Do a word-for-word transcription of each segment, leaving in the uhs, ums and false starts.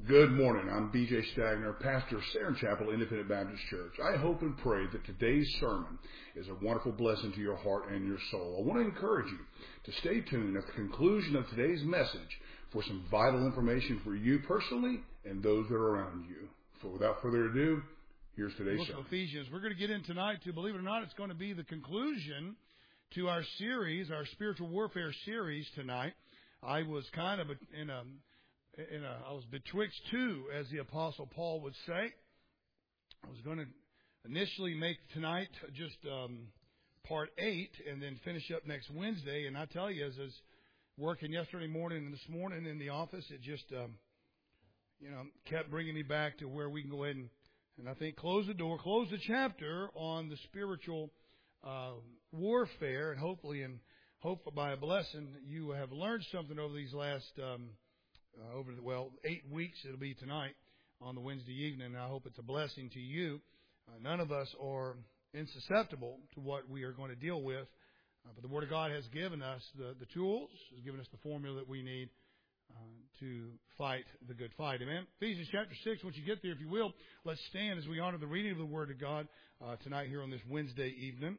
Good morning. I'm B J Stagner, pastor of Sharon Chapel Independent Baptist Church. I hope and pray that today's sermon is a wonderful blessing to your heart and your soul. I want to encourage you to stay tuned at the conclusion of today's message for some vital information for you personally and those that are around you. So without further ado, here's today's Book sermon. of Ephesians. We're going to get in tonight to, believe it or not, it's going to be the conclusion to our series, our spiritual warfare series tonight. I was kind of in a In a, I was betwixt two, as the Apostle Paul would say. I was going to initially make tonight just um, part eight and then finish up next Wednesday. And I tell you, as I was working yesterday morning and this morning in the office, it just, um, you know, kept bringing me back to where we can go ahead and, and I think close the door, close the chapter on the spiritual uh, warfare. And hopefully, and hope by a blessing, you have learned something over these last um Uh, over the, well, eight weeks. It'll be tonight on the Wednesday evening, and I hope it's a blessing to you. Uh, none of us are insusceptible to what we are going to deal with, uh, but the Word of God has given us the, the tools, has given us the formula that we need uh, to fight the good fight. Amen? Ephesians chapter six, once you get there, if you will, let's stand as we honor the reading of the Word of God uh, tonight here on this Wednesday evening.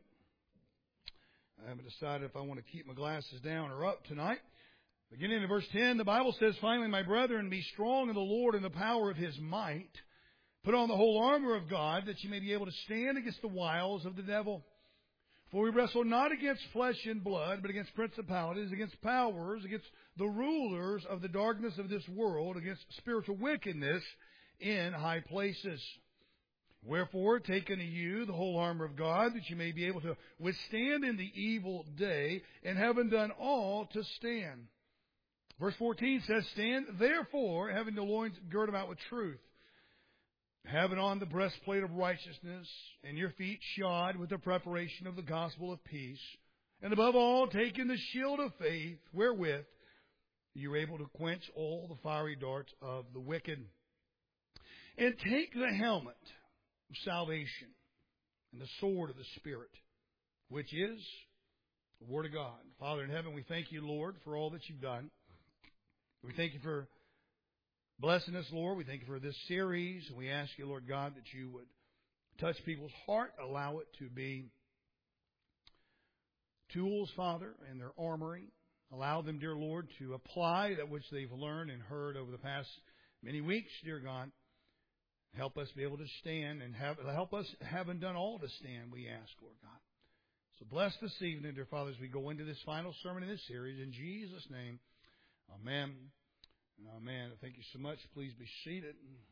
I haven't decided if I want to keep my glasses down or up tonight. Beginning in verse ten, the Bible says, "Finally, my brethren, be strong in the Lord and the power of His might. Put on the whole armor of God, that you may be able to stand against the wiles of the devil. For we wrestle not against flesh and blood, but against principalities, against powers, against the rulers of the darkness of this world, against spiritual wickedness in high places. Wherefore, take unto you the whole armor of God, that you may be able to withstand in the evil day, and having done all, to stand." Verse fourteen says, "Stand therefore, having the loins girt about with truth, having on the breastplate of righteousness, and your feet shod with the preparation of the gospel of peace, and above all, taking the shield of faith, wherewith you are able to quench all the fiery darts of the wicked. And take the helmet of salvation, and the sword of the Spirit, which is the Word of God." Father in heaven, we thank you, Lord, for all that you've done. We thank you for blessing us, Lord. We thank you for this series. And we ask you, Lord God, that you would touch people's heart, allow it to be tools, Father, in their armory. Allow them, dear Lord, to apply that which they've learned and heard over the past many weeks, dear God. Help us be able to stand, and have, help us, having done all to stand, we ask, Lord God. So bless this evening, dear Father, as we go into this final sermon in this series. In Jesus' name, amen. Amen. Thank you so much. Please be seated.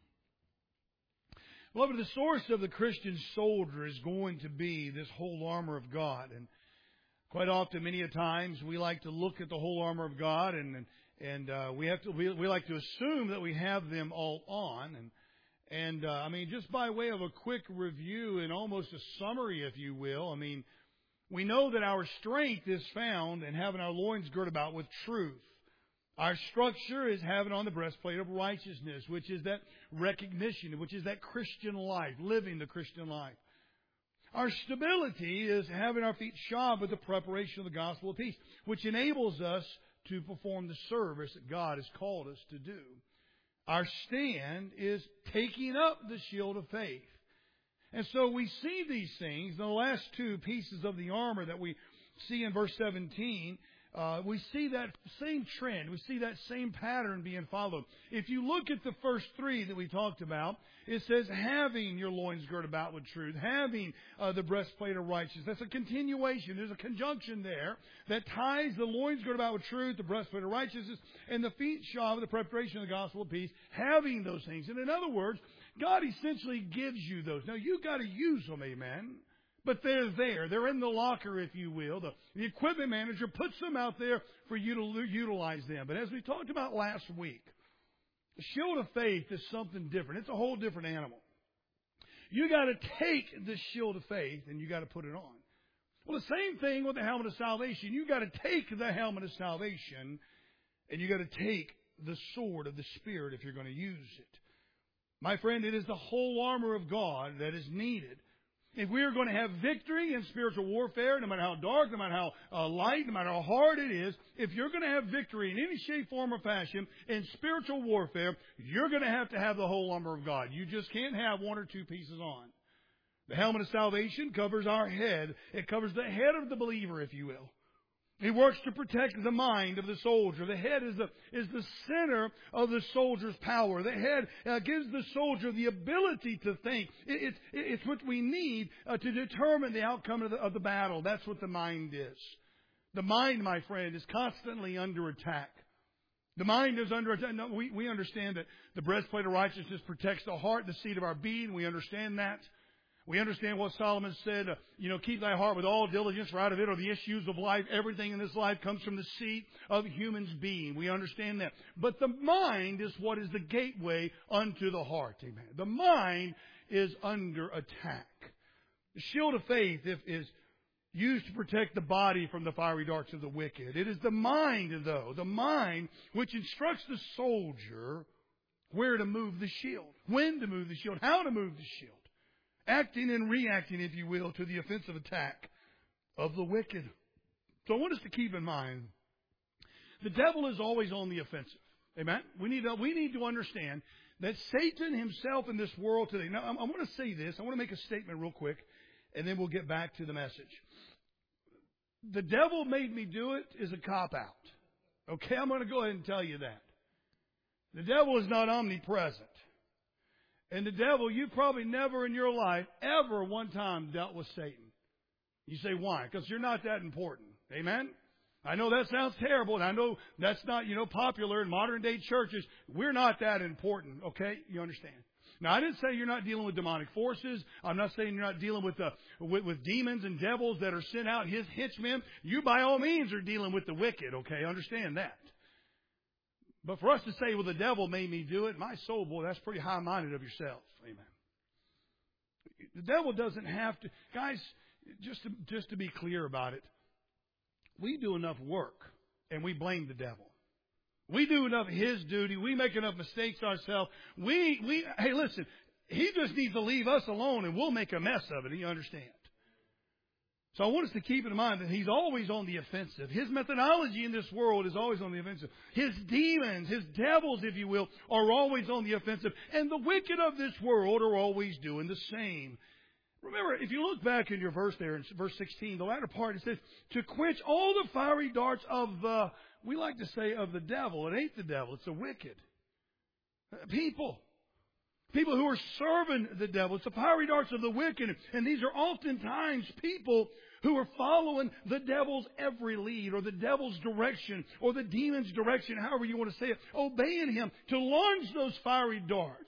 Beloved, the source of the Christian soldier is going to be this whole armor of God. And quite often, many a times, we like to look at the whole armor of God, and and, and uh, we have to we, we like to assume that we have them all on. And and uh, I mean, just by way of a quick review and almost a summary, if you will, I mean, we know that our strength is found in having our loins girt about with truth. Our structure is having on the breastplate of righteousness, which is that recognition, which is that Christian life, living the Christian life. Our stability is having our feet shod with the preparation of the gospel of peace, which enables us to perform the service that God has called us to do. Our stand is taking up the shield of faith. And so we see these things, the last two pieces of the armor that we see in verse seventeen. Uh, we see that same trend. We see that same pattern being followed. If you look at the first three that we talked about, it says having your loins girt about with truth, having uh, the breastplate of righteousness. That's a continuation. There's a conjunction there that ties the loins girt about with truth, the breastplate of righteousness, and the feet shod with the preparation of the gospel of peace, having those things. And in other words, God essentially gives you those. Now, you've got to use them, amen. But they're there. They're in the locker, if you will. The, the equipment manager puts them out there for you to utilize them. But as we talked about last week, the shield of faith is something different. It's a whole different animal. You got to take the shield of faith and you got to put it on. Well, the same thing with the helmet of salvation. You got to take the helmet of salvation and you got to take the sword of the Spirit if you're going to use it. My friend, it is the whole armor of God that is needed. If we are going to have victory in spiritual warfare, no matter how dark, no matter how uh, light, no matter how hard it is, if you're going to have victory in any shape, form, or fashion in spiritual warfare, you're going to have to have the whole armor of God. You just can't have one or two pieces on. The helmet of salvation covers our head. It covers the head of the believer, if you will. It works to protect the mind of the soldier. The head is the, is the center of the soldier's power. The head uh, gives the soldier the ability to think. It, it, it's what we need uh, to determine the outcome of the, of the battle. That's what the mind is. The mind, my friend, is constantly under attack. The mind is under attack. No, we, we understand that the breastplate of righteousness protects the heart, the seat of our being. We understand that. We understand what Solomon said, uh, you know, keep thy heart with all diligence, for out of it are the issues of life. Everything in this life comes from the seat of human's being. We understand that. But the mind is what is the gateway unto the heart. Amen. The mind is under attack. The shield of faith if, is used to protect the body from the fiery darts of the wicked. It is the mind, though, the mind which instructs the soldier where to move the shield, when to move the shield, how to move the shield. Acting and reacting, if you will, to the offensive attack of the wicked. So I want us to keep in mind, the devil is always on the offensive. Amen? We need to, we need to understand that Satan himself in this world today. Now, I, I want to say this. I want to make a statement real quick, and then we'll get back to the message. The devil made me do it is a cop-out. Okay, I'm going to go ahead and tell you that. The devil is not omnipresent. And the devil, you probably never in your life ever one time dealt with Satan. You say, why? Because you're not that important. Amen? I know that sounds terrible, and I know that's not, you know, popular in modern day churches. We're not that important, okay? You understand? Now, I didn't say you're not dealing with demonic forces. I'm not saying you're not dealing with, the, with, with demons and devils that are sent out, his henchmen. You, by all means, are dealing with the wicked, okay? Understand that. But for us to say, well, the devil made me do it, my soul, boy, that's pretty high-minded of yourself. Amen. The devil doesn't have to. Guys, just to, just to be clear about it, we do enough work, and we blame the devil. We do enough of his duty. We make enough mistakes ourselves. We, we, hey, listen, he just needs to leave us alone, and we'll make a mess of it. You understand? So I want us to keep in mind that he's always on the offensive. His methodology in this world is always on the offensive. His demons, his devils, if you will, are always on the offensive. And the wicked of this world are always doing the same. Remember, if you look back in your verse there, in verse sixteen, the latter part, it says, to quench all the fiery darts of the, we like to say, of the devil. It ain't the devil, it's the wicked. People. People who are serving the devil. It's the fiery darts of the wicked. And these are oftentimes people who are following the devil's every lead, or the devil's direction, or the demon's direction, however you want to say it, obeying him to launch those fiery darts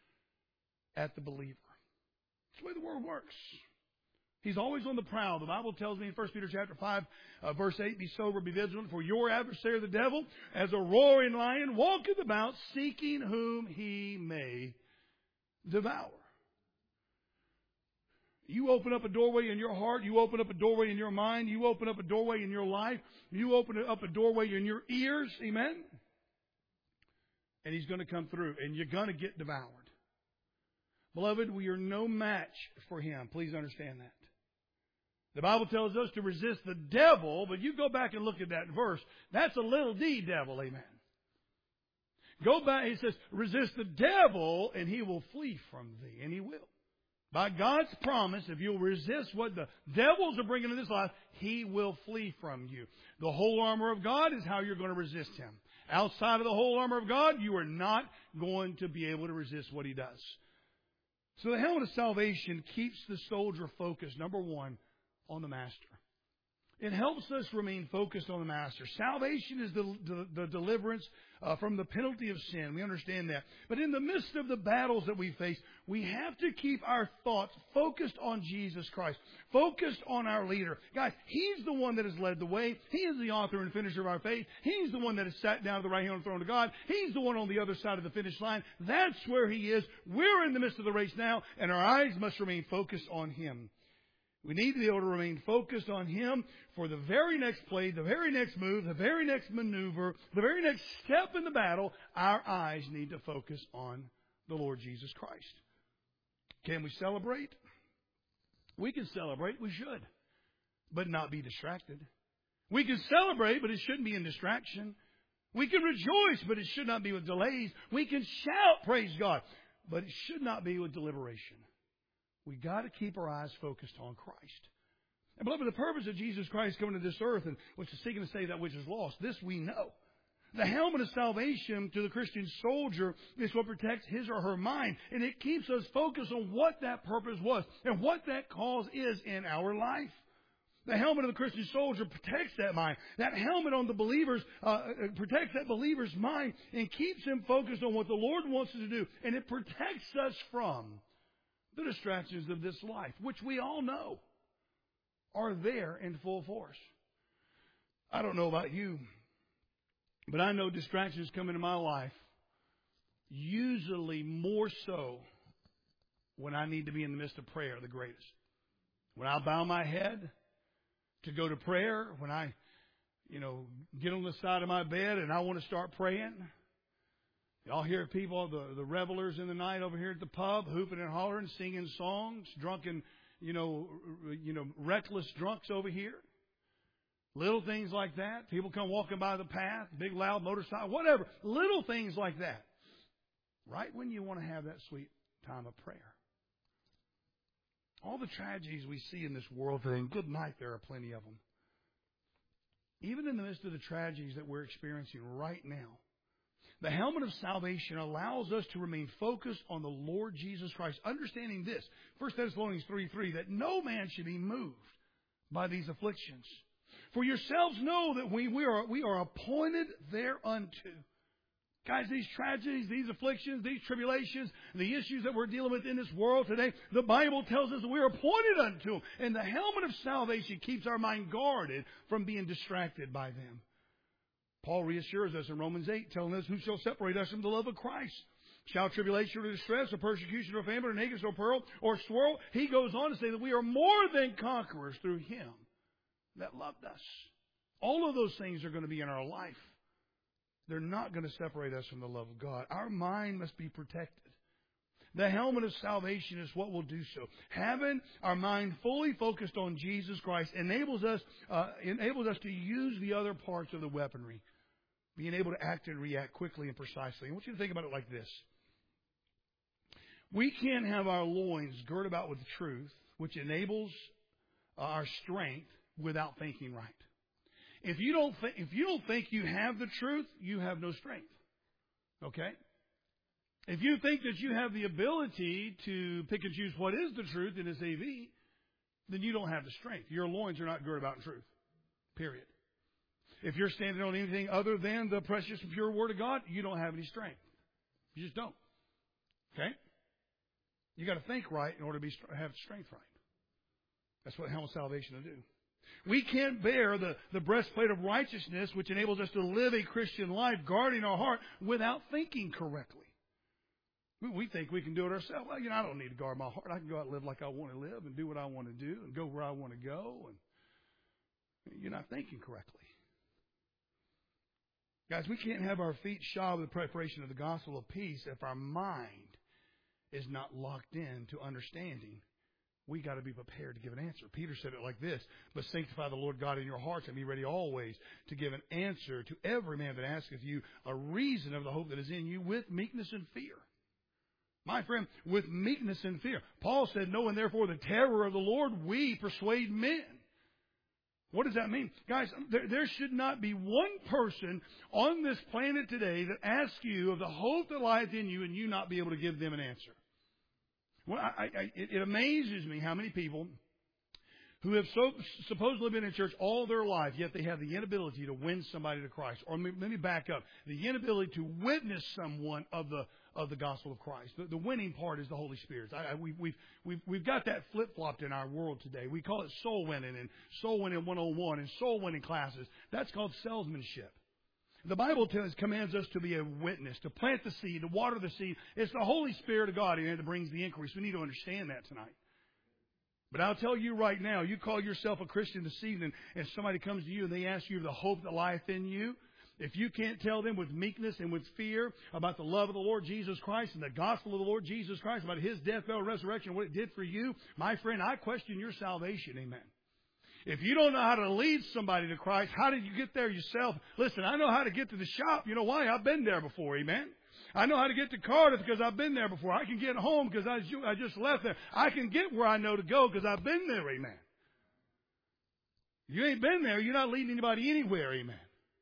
at the believer. That's the way the world works. He's always on the prowl. The Bible tells me in First Peter chapter five, uh, verse eight, be sober, be vigilant, for your adversary the devil, as a roaring lion, walketh about, seeking whom he may devour. You open up a doorway in your heart. You open up a doorway in your mind. You open up a doorway in your life. You open up a doorway in your ears. Amen? And he's going to come through, and you're going to get devoured. Beloved, we are no match for him. Please understand that. The Bible tells us to resist the devil, but you go back and look at that verse. That's a little d devil. Amen. Go back, he says, resist the devil, and he will flee from thee. And he will. By God's promise, if you'll resist what the devils are bringing into this life, he will flee from you. The whole armor of God is how you're going to resist him. Outside of the whole armor of God, you are not going to be able to resist what he does. So the helmet of salvation keeps the soldier focused, number one, on the Master. It helps us remain focused on the Master. Salvation is the, the, the deliverance uh, from the penalty of sin. We understand that. But in the midst of the battles that we face, we have to keep our thoughts focused on Jesus Christ, focused on our leader. Guys, he's the one that has led the way. He is the author and finisher of our faith. He's the one that has sat down at the right hand of the throne of God. He's the one on the other side of the finish line. That's where he is. We're in the midst of the race now, and our eyes must remain focused on him. We need to be able to remain focused on him for the very next play, the very next move, the very next maneuver, the very next step in the battle. Our eyes need to focus on the Lord Jesus Christ. Can we celebrate? We can celebrate. We should. But not be distracted. We can celebrate, but it shouldn't be in distraction. We can rejoice, but it should not be with delays. We can shout, praise God, but it should not be with deliberation. We got to keep our eyes focused on Christ. And beloved, the purpose of Jesus Christ coming to this earth, and which is seeking to save that which is lost, this we know. The helmet of salvation to the Christian soldier is what protects his or her mind, and it keeps us focused on what that purpose was and what that cause is in our life. The helmet of the Christian soldier protects that mind. That helmet on the believer's uh, protects that believer's mind and keeps him focused on what the Lord wants us to do. And it protects us from the distractions of this life, which we all know are there in full force. I don't know about you, but I know distractions come into my life usually more so when I need to be in the midst of prayer the greatest. When I bow my head to go to prayer, when I, you know, get on the side of my bed and I want to start praying. Y'all hear people, the, the revelers in the night over here at the pub, hooping and hollering, singing songs, drunken, you know, you know, reckless drunks over here. Little things like that. People come walking by the path, big loud motorcycle, whatever. Little things like that. Right when you want to have that sweet time of prayer. All the tragedies we see in this world today, and good night, there are plenty of them. Even in the midst of the tragedies that we're experiencing right now, the helmet of salvation allows us to remain focused on the Lord Jesus Christ, understanding this, First Thessalonians three three, that no man should be moved by these afflictions. For yourselves know that we, we, are, we are appointed thereunto. Guys, these tragedies, these afflictions, these tribulations, the issues that we're dealing with in this world today, the Bible tells us that we're appointed unto them. And the helmet of salvation keeps our mind guarded from being distracted by them. Paul reassures us in Romans eight, telling us, who shall separate us from the love of Christ? Shall tribulation or distress or persecution or famine or nakedness or peril or swirl? He goes on to say that we are more than conquerors through Him that loved us. All of those things are going to be in our life. They're not going to separate us from the love of God. Our mind must be protected. The helmet of salvation is what will do so. Having our mind fully focused on Jesus Christ enables us, uh, enables us to use the other parts of the weaponry. Being able to act and react quickly and precisely. I want you to think about it like this. We can't have our loins girt about with the truth, which enables our strength, without thinking right. If you don't th- if you don't think you have the truth, you have no strength. Okay? If you think that you have the ability to pick and choose what is the truth in this A V, then you don't have the strength. Your loins are not girt about in truth. Period. If you're standing on anything other than the precious and pure Word of God, you don't have any strength. You just don't. Okay? You got to think right in order to be have strength right. That's what helmet of salvation will do. We can't bear the, the breastplate of righteousness, which enables us to live a Christian life, guarding our heart, without thinking correctly. We, we think we can do it ourselves. Well, you know, I don't need to guard my heart. I can go out and live like I want to live and do what I want to do and go where I want to go. And you're not thinking correctly. Guys, we can't have our feet shod with the preparation of the gospel of peace if our mind is not locked in to understanding. We got to be prepared to give an answer. Peter said it like this, but sanctify the Lord God in your hearts and be ready always to give an answer to every man that asketh you a reason of the hope that is in you with meekness and fear. My friend, with meekness and fear. Paul said, knowing therefore the terror of the Lord, we persuade men. What does that mean? Guys, there, there should not be one person on this planet today that asks you of the hope that lieth in you and you not be able to give them an answer. Well, I, I, it, it amazes me how many people who have so supposedly been in church all their life, yet they have the inability to win somebody to Christ. Or let me back up. The inability to witness someone of the of the gospel of Christ. The, the winning part is the Holy Spirit. I, I, we, we've, we've, we've got that flip-flopped in our world today. We call it soul winning and soul winning one oh one and soul winning classes. That's called salesmanship. The Bible tells, commands us to be a witness, to plant the seed, to water the seed. It's the Holy Spirit of God that brings the increase. We need to understand that tonight. But I'll tell you right now, you call yourself a Christian this evening, and somebody comes to you and they ask you the hope that lieth in you, if you can't tell them with meekness and with fear about the love of the Lord Jesus Christ and the gospel of the Lord Jesus Christ, about His death, burial, and resurrection, what it did for you, my friend, I question your salvation. Amen. If you don't know how to lead somebody to Christ, how did you get there yourself? Listen, I know how to get to the shop. You know why? I've been there before. Amen. I know how to get to Cardiff because I've been there before. I can get home because I I just left there. I can get where I know to go because I've been there. Amen. You ain't been there, you're not leading anybody anywhere. Amen.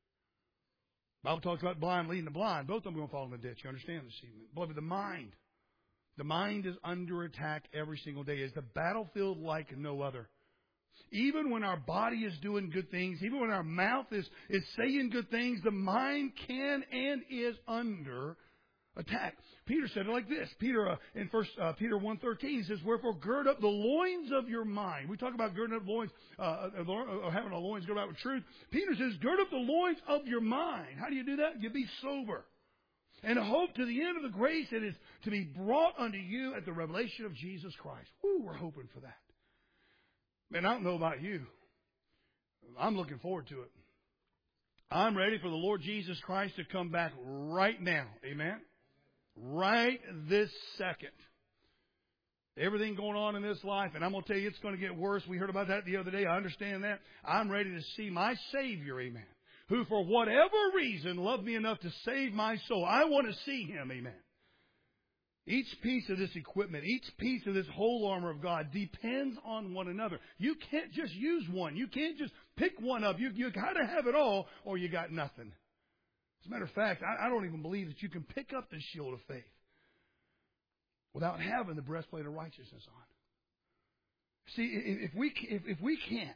The Bible talks about blind leading the blind. Both of them are going to fall in the ditch. You understand this evening? Beloved, the mind. The mind is under attack every single day. It's the battlefield like no other. Even when our body is doing good things, even when our mouth is, is saying good things, the mind can and is under attack. Peter said it like this. Peter, uh, in First uh, Peter one thirteen, he says, "Wherefore gird up the loins of your mind." We talk about girding up loins, uh, uh, uh, having our loins girded up with truth. Peter says, "Gird up the loins of your mind." How do you do that? You be sober, and hope to the end of the grace that is to be brought unto you at the revelation of Jesus Christ. Woo, we're hoping for that. Man, I don't know about you. I'm looking forward to it. I'm ready for the Lord Jesus Christ to come back right now. Amen. Right this second. Everything going on in this life, and I'm going to tell you it's going to get worse. We heard about that the other day. I understand that. I'm ready to see my Savior, amen, who for whatever reason loved me enough to save my soul. I want to see Him, amen. Each piece of this equipment, each piece of this whole armor of God depends on one another. You can't just use one. You can't just pick one up. You, you got to have it all or you got nothing. As a matter of fact, I, I don't even believe that you can pick up the shield of faith without having the breastplate of righteousness on. See, if we if, if we can't,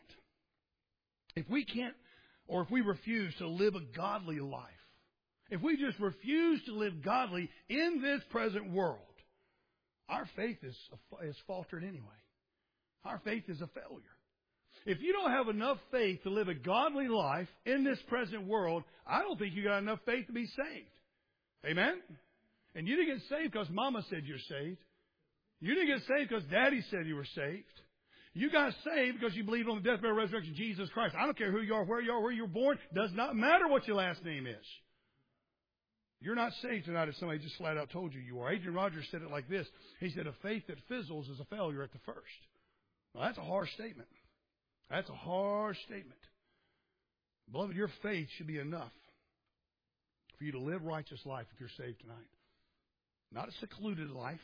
if we can't, or if we refuse to live a godly life, if we just refuse to live godly in this present world, our faith is is faltered anyway. Our faith is a failure. If you don't have enough faith to live a godly life in this present world, I don't think you got enough faith to be saved. Amen? And you didn't get saved because Mama said you're saved. You didn't get saved because Daddy said you were saved. You got saved because you believed on the death, burial, resurrection of Jesus Christ. I don't care who you are, where you are, where you were born. Does not matter what your last name is. You're not saved tonight if somebody just flat out told you you are. Adrian Rogers said it like this. He said, a faith that fizzles is a failure at the first. Well, that's a harsh statement. That's a harsh statement. Beloved, your faith should be enough for you to live righteous life if you're saved tonight. Not a secluded life,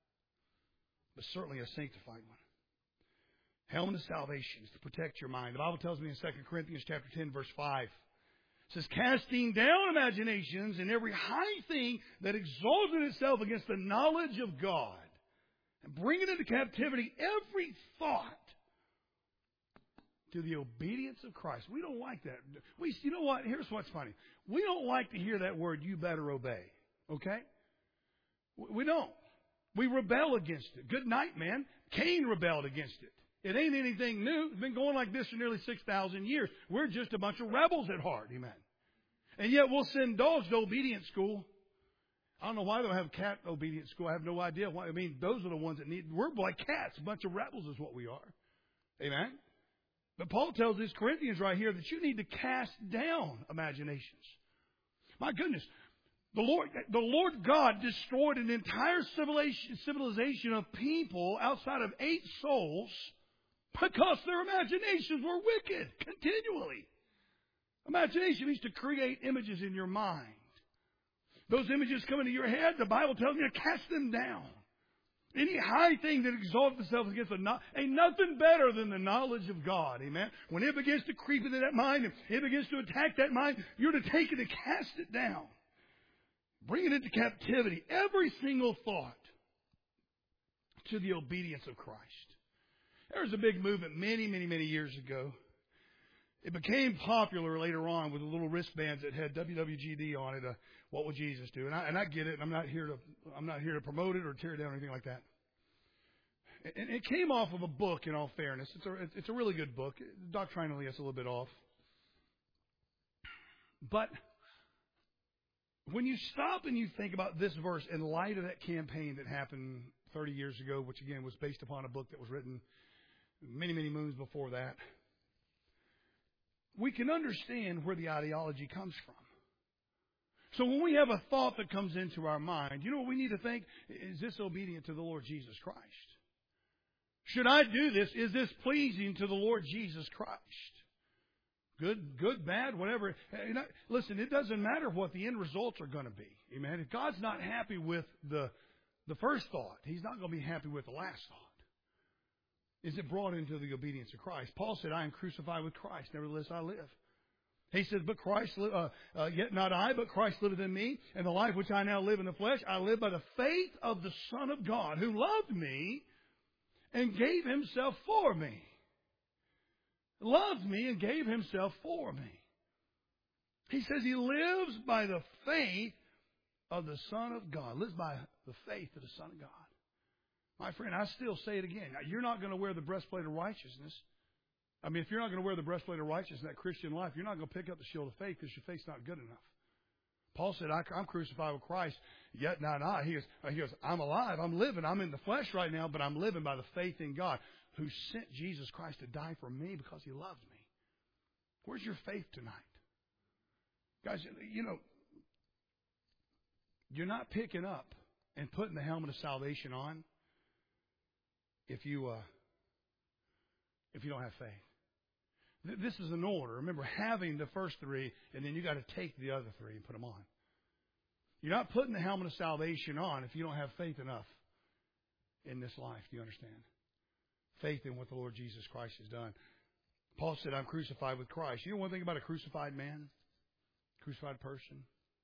but certainly a sanctified one. Helmet of salvation is to protect your mind. The Bible tells me in Second Corinthians chapter ten, verse five, it says, casting down imaginations and every high thing that exalted itself against the knowledge of God, and bringing into captivity every thought to the obedience of Christ. We don't like that. We, you know what? Here's what's funny. We don't like to hear that word, you better obey. Okay? We don't. We rebel against it. Good night, man. Cain rebelled against it. It ain't anything new. It's been going like this for nearly six thousand years. We're just a bunch of rebels at heart. Amen. And yet we'll send dogs to obedience school. I don't know why they don't have cat obedience school. I have no idea why. I mean, those are the ones that need. We're like cats. A bunch of rebels is what we are. Amen. But Paul tells these Corinthians right here that you need to cast down imaginations. My goodness. The Lord, the Lord God destroyed an entire civilization, civilization of people outside of eight souls because their imaginations were wicked continually. Imagination means to create images in your mind. Those images come into your head. The Bible tells you to cast them down. Any high thing that exalts itself against the knowledge, ain't nothing better than the knowledge of God. Amen. When it begins to creep into that mind and it begins to attack that mind, you're to take it and cast it down. Bring it into captivity. Every single thought to the obedience of Christ. There was a big movement many, many, many years ago. It became popular later on with the little wristbands that had W W G D on it. Uh, what would Jesus do? And I, and I get it. And I'm not here to I'm not here to promote it or tear it down or anything like that. And it came off of a book. In all fairness, it's a it's a really good book. Doctrinally, it's a little bit off. But when you stop and you think about this verse in light of that campaign that happened thirty years ago, which again was based upon a book that was written many, many moons before that, we can understand where the ideology comes from. So when we have a thought that comes into our mind, you know what we need to think? Is this obedient to the Lord Jesus Christ? Should I do this? Is this pleasing to the Lord Jesus Christ? Good, good, bad, whatever. You know, listen, it doesn't matter what the end results are going to be. Amen. If God's not happy with the the first thought, He's not going to be happy with the last thought. Is it brought into the obedience of Christ? Paul said, I am crucified with Christ, nevertheless I live. He said, but Christ, uh, uh, yet not I, but Christ liveth in me, and the life which I now live in the flesh, I live by the faith of the Son of God, who loved me and gave Himself for me. Loved me and gave Himself for me. He says He lives by the faith of the Son of God. Lives by the faith of the Son of God. My friend, I still say it again. Now, you're not going to wear the breastplate of righteousness. I mean, if you're not going to wear the breastplate of righteousness in that Christian life, you're not going to pick up the shield of faith because your faith's not good enough. Paul said, I, I'm crucified with Christ, yet not I. He goes, he goes, I'm alive, I'm living, I'm in the flesh right now, but I'm living by the faith in God who sent Jesus Christ to die for me because He loved me. Where's your faith tonight? Guys, you know, you're not picking up and putting the helmet of salvation on if you uh, if you don't have faith. This is an order. Remember, having the first three, and then you got to take the other three and put them on. You're not putting the helmet of salvation on if you don't have faith enough in this life. Do you understand? Faith in what the Lord Jesus Christ has done. Paul said, I'm crucified with Christ. You know one thing about a crucified man? Crucified person?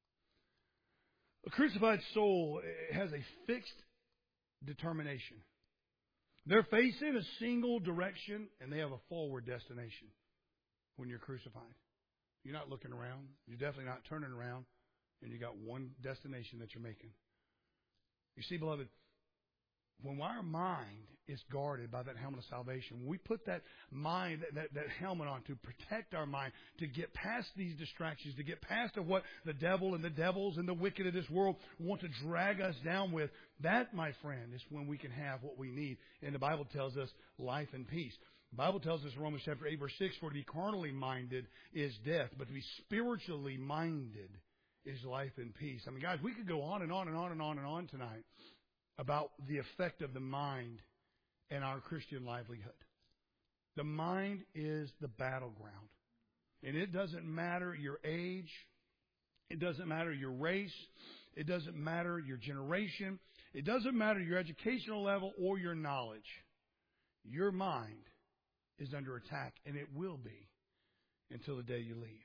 A crucified soul has a fixed determination. They're facing a single direction, and they have a forward destination when you're crucified. You're not looking around. You're definitely not turning around, and you got one destination that you're making. You see, beloved, when our mind is guarded by that helmet of salvation, when we put that mind, that, that helmet on to protect our mind, to get past these distractions, to get past of what the devil and the devils and the wicked of this world want to drag us down with, that, my friend, is when we can have what we need. And the Bible tells us life and peace. The Bible tells us in Romans chapter eight, verse six, for to be carnally minded is death, but to be spiritually minded is life and peace. I mean, guys, we could go on and on and on and on and on tonight about the effect of the mind in our Christian livelihood. The mind is the battleground. And it doesn't matter your age. It doesn't matter your race. It doesn't matter your generation. It doesn't matter your educational level or your knowledge. Your mind is under attack, and it will be until the day you leave.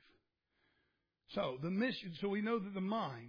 So the mission, so we know that the mind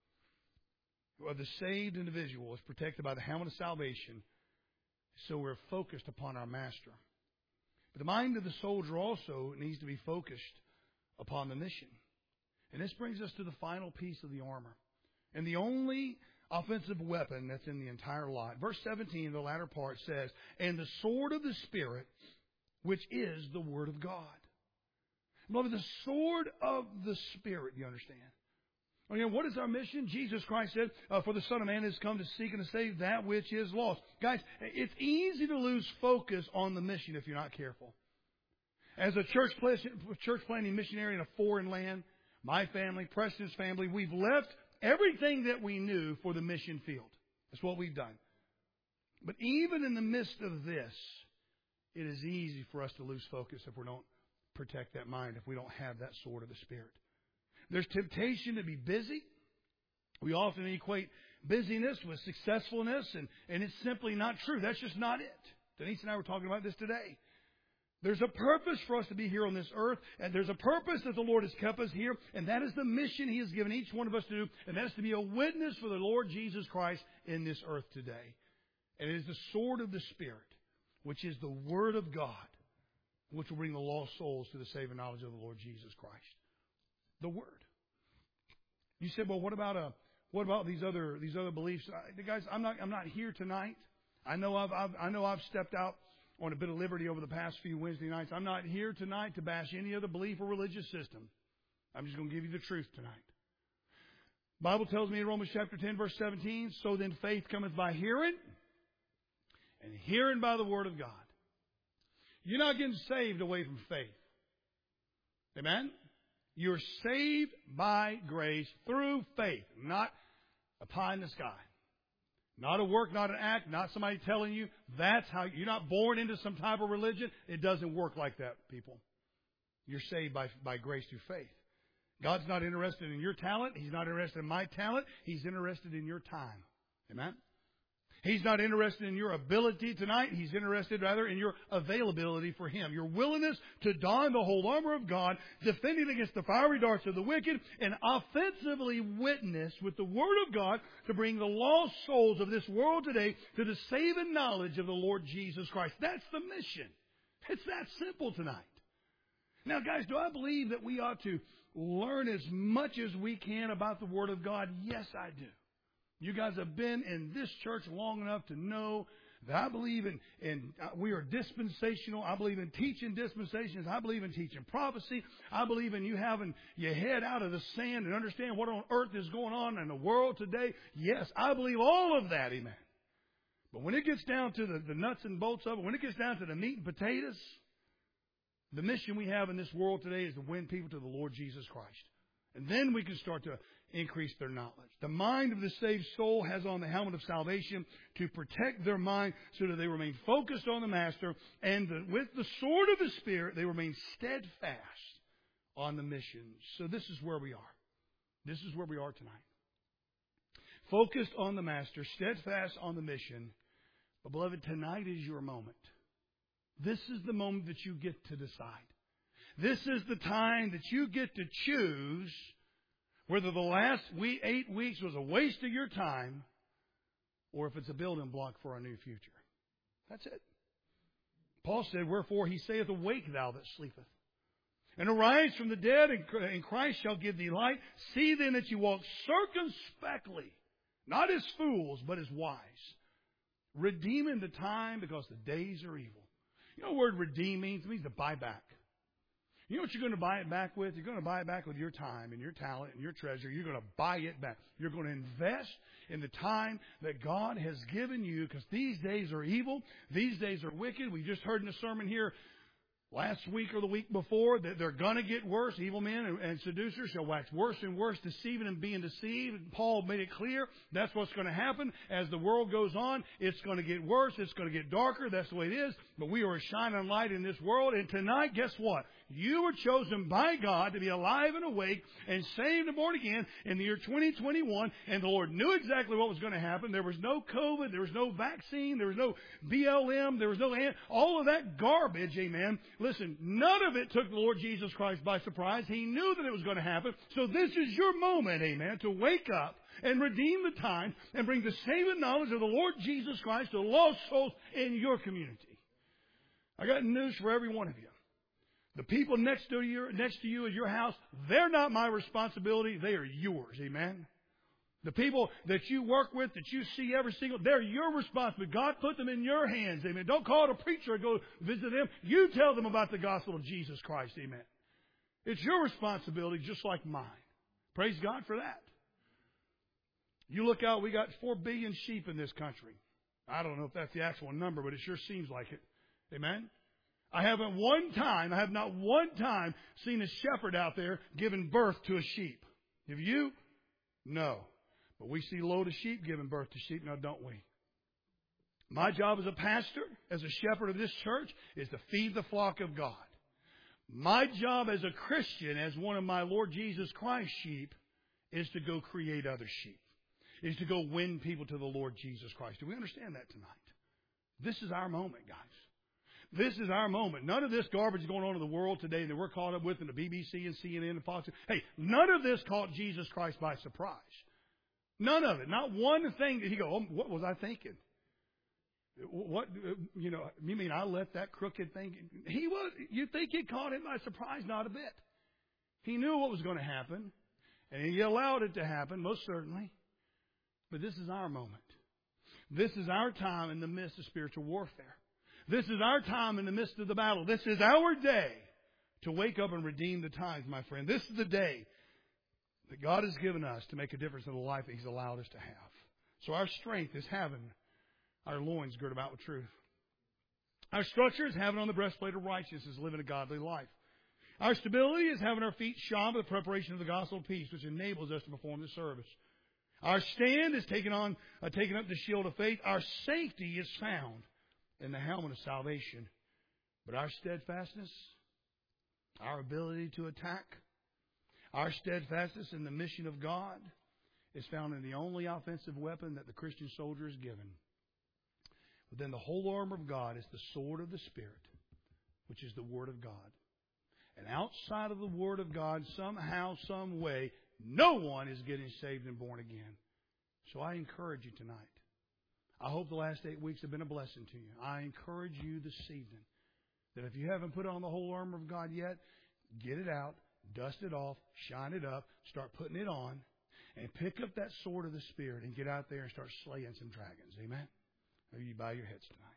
of the saved individual is protected by the helmet of salvation, so we're focused upon our master. But the mind of the soldier also needs to be focused upon the mission. And this brings us to the final piece of the armor, and the only offensive weapon that's in the entire lot. Verse seventeen, the latter part says, and the sword of the Spirit, which is the Word of God. Beloved, the sword of the Spirit, you understand? Again, what is our mission? Jesus Christ said, uh, for the Son of Man has come to seek and to save that which is lost. Guys, it's easy to lose focus on the mission if you're not careful. As a church, church planting missionary in a foreign land, my family, Preston's family, we've left everything that we knew for the mission field. That's what we've done. But even in the midst of this, it is easy for us to lose focus if we don't protect that mind, if we don't have that sword of the Spirit. There's temptation to be busy. We often equate busyness with successfulness, and, and it's simply not true. That's just not it. Denise and I were talking about this today. There's a purpose for us to be here on this earth, and there's a purpose that the Lord has kept us here, and that is the mission He has given each one of us to do, and that is to be a witness for the Lord Jesus Christ in this earth today. And it is the sword of the Spirit, which is the Word of God, which will bring the lost souls to the saving knowledge of the Lord Jesus Christ. The Word. You said, well, what about a, what about these other these other beliefs? I, guys, I'm not I'm not here tonight. I know I've, I've I know I've stepped out on a bit of liberty over the past few Wednesday nights. I'm not here tonight to bash any other belief or religious system. I'm just going to give you the truth tonight. The Bible tells me in Romans chapter ten, verse seventeen, so then faith cometh by hearing, and hearing by the Word of God. You're not getting saved away from faith. Amen? You're saved by grace through faith, not a pie in the sky. Not a work, not an act, not somebody telling you. That's how, you're not born into some type of religion. It doesn't work like that, people. You're saved by, by grace through faith. God's not interested in your talent. He's not interested in my talent. He's interested in your time. Amen? He's not interested in your ability tonight. He's interested rather in your availability for Him. Your willingness to don the whole armor of God, defending against the fiery darts of the wicked, and offensively witness with the Word of God to bring the lost souls of this world today to the saving knowledge of the Lord Jesus Christ. That's the mission. It's that simple tonight. Now, guys, do I believe that we ought to learn as much as we can about the Word of God? Yes, I do. You guys have been in this church long enough to know that I believe in, in uh, we are dispensational. I believe in teaching dispensations. I believe in teaching prophecy. I believe in you having your head out of the sand and understand what on earth is going on in the world today. Yes, I believe all of that, amen. But when it gets down to the, the nuts and bolts of it, when it gets down to the meat and potatoes, the mission we have in this world today is to win people to the Lord Jesus Christ. And then we can start to increase their knowledge. The mind of the saved soul has on the helmet of salvation to protect their mind so that they remain focused on the Master, and that with the sword of the Spirit, they remain steadfast on the mission. So this is where we are. This is where we are tonight. Focused on the Master, steadfast on the mission. But beloved, tonight is your moment. This is the moment that you get to decide. This is the time that you get to choose whether the last week, eight weeks was a waste of your time or if it's a building block for a new future. That's it. Paul said, wherefore he saith, awake thou that sleepeth, and arise from the dead, and Christ shall give thee light. See then that you walk circumspectly, not as fools, but as wise, redeeming the time because the days are evil. You know what the word redeem means? It means to buy back. You know what you're going to buy it back with? You're going to buy it back with your time and your talent and your treasure. You're going to buy it back. You're going to invest in the time that God has given you, because these days are evil. These days are wicked. We just heard in the sermon here last week or the week before that they're going to get worse. Evil men and, and seducers shall wax worse and worse, deceiving and being deceived. And Paul made it clear that's what's going to happen as the world goes on. It's going to get worse. It's going to get darker. That's the way it is. But we are a shining light in this world. And tonight, guess what? You were chosen by God to be alive and awake and saved and born again in the year twenty twenty-one. And the Lord knew exactly what was going to happen. There was no COVID. There was no vaccine. There was no B L M. There was no, all of that garbage, amen. Listen, none of it took the Lord Jesus Christ by surprise. He knew that it was going to happen. So this is your moment, amen, to wake up and redeem the time and bring the saving knowledge of the Lord Jesus Christ to lost souls in your community. I got news for every one of you. The people next to you, next to you in your house, they're not my responsibility. They are yours. Amen. The people that you work with, that you see every single, they're your responsibility. God put them in your hands. Amen. Don't call it a preacher and go visit them. You tell them about the gospel of Jesus Christ. Amen. It's your responsibility just like mine. Praise God for that. You look out, we got four billion sheep in this country. I don't know if that's the actual number, but it sure seems like it. Amen. I haven't one time, I have not one time seen a shepherd out there giving birth to a sheep. Have you? No. But we see a load of sheep giving birth to sheep now, don't we? My job as a pastor, as a shepherd of this church, is to feed the flock of God. My job as a Christian, as one of my Lord Jesus Christ sheep, is to go create other sheep. Is to go win people to the Lord Jesus Christ. Do we understand that tonight? This is our moment, guys. This is our moment. None of this garbage is going on in the world today that we're caught up with in the B B C and C N N and Fox. Hey, none of this caught Jesus Christ by surprise. None of it. Not one thing that he go, oh, what was I thinking? What, you know, you mean I let that crooked thing? He was, you think it caught him by surprise? Not a bit. He knew what was going to happen, and he allowed it to happen, most certainly. But this is our moment. This is our time in the midst of spiritual warfare. This is our time in the midst of the battle. This is our day to wake up and redeem the times, my friend. This is the day that God has given us to make a difference in the life that He's allowed us to have. So our strength is having our loins girt about with truth. Our structure is having on the breastplate of righteousness, living a godly life. Our stability is having our feet shod with the preparation of the gospel of peace, which enables us to perform the service. Our stand is taking on, uh, taking up the shield of faith. Our safety is found in the helmet of salvation. But our steadfastness, our ability to attack, our steadfastness in the mission of God is found in the only offensive weapon that the Christian soldier is given. Within the whole armor of God is the sword of the Spirit, which is the Word of God. And outside of the Word of God, somehow, some way, no one is getting saved and born again. So I encourage you tonight. I hope the last eight weeks have been a blessing to you. I encourage you this evening that if you haven't put on the whole armor of God yet, get it out, dust it off, shine it up, start putting it on, and pick up that sword of the Spirit and get out there and start slaying some dragons. Amen? Maybe you bow your heads tonight.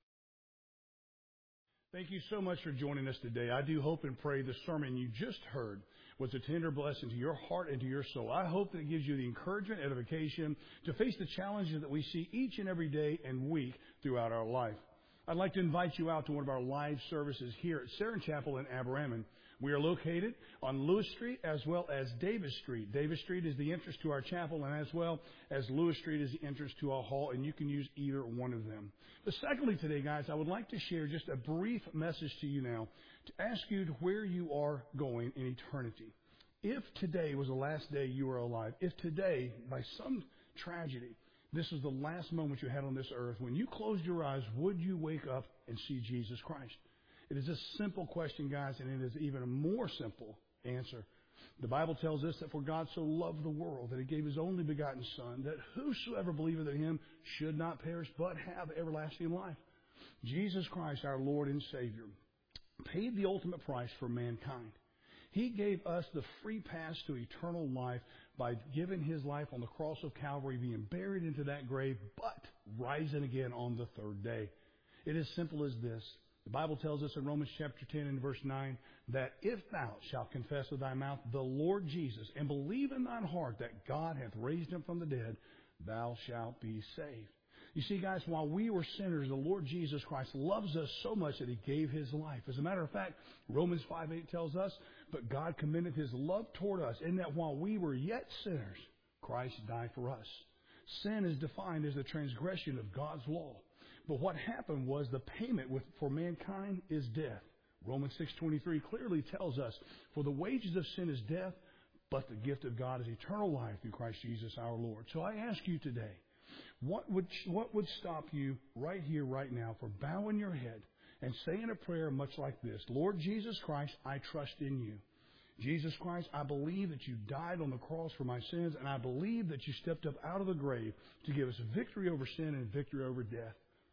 Thank you so much for joining us today. I do hope and pray the sermon you just heard was a tender blessing to your heart and to your soul. I hope that it gives you the encouragement, edification to face the challenges that we see each and every day and week throughout our life. I'd like to invite you out to one of our live services here at Saron Chapel in Aberraman. We are located on Lewis Street as well as Davis Street. Davis Street is the entrance to our chapel, and as well as Lewis Street is the entrance to our hall, and you can use either one of them. But secondly today, guys, I would like to share just a brief message to you now to ask you to where you are going in eternity. If today was the last day you were alive, if today, by some tragedy, this is the last moment you had on this earth, when you closed your eyes, would you wake up and see Jesus Christ? It is a simple question, guys, and it is even a more simple answer. The Bible tells us that for God so loved the world that He gave His only begotten Son, that whosoever believeth in Him should not perish but have everlasting life. Jesus Christ, our Lord and Savior, paid the ultimate price for mankind. He gave us the free pass to eternal life by giving His life on the cross of Calvary, being buried into that grave, but rising again on the third day. It is simple as this. The Bible tells us in Romans chapter ten and verse nine that if thou shalt confess with thy mouth the Lord Jesus and believe in thine heart that God hath raised Him from the dead, thou shalt be saved. You see, guys, while we were sinners, the Lord Jesus Christ loves us so much that He gave His life. As a matter of fact, Romans five eight tells us, but God commended His love toward us in that while we were yet sinners, Christ died for us. Sin is defined as the transgression of God's law. But what happened was the payment with, for mankind is death. Romans six twenty-three clearly tells us, for the wages of sin is death, but the gift of God is eternal life through Christ Jesus our Lord. So I ask you today, what would, what would stop you right here, right now, for bowing your head and saying a prayer much like this? Lord Jesus Christ, I trust in you. Jesus Christ, I believe that you died on the cross for my sins, and I believe that you stepped up out of the grave to give us victory over sin and victory over death.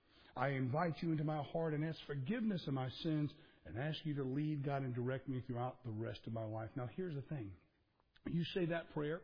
I invite you into my heart and ask forgiveness of my sins and ask you to lead, God, and direct me throughout the rest of my life. Now, here's the thing. You say that prayer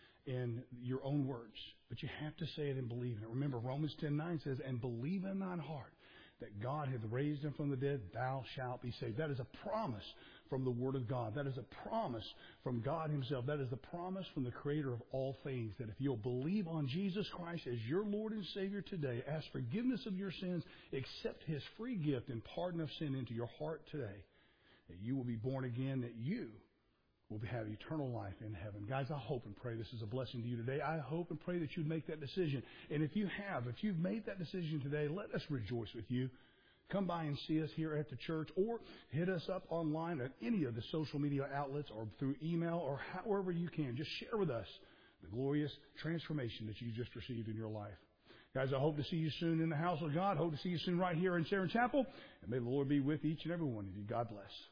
in your own words, but you have to say it and believe in it. Remember, Romans ten nine says, and believe in thine heart that God hath raised Him from the dead, thou shalt be saved. That is a promise from the Word of God. That is a promise from God Himself. That is the promise from the Creator of all things, that if you'll believe on Jesus Christ as your Lord and Savior today, ask forgiveness of your sins, accept His free gift and pardon of sin into your heart today, that you will be born again, that you will have eternal life in heaven. Guys, I hope and pray this is a blessing to you today. I hope and pray that you'd make that decision. And if you have, if you've made that decision today, let us rejoice with you. Come by and see us here at the church, or hit us up online at any of the social media outlets or through email or however you can. Just share with us the glorious transformation that you just received in your life. Guys, I hope to see you soon in the house of God. Hope to see you soon right here in Saron Chapel. And may the Lord be with each and every one of you. God bless.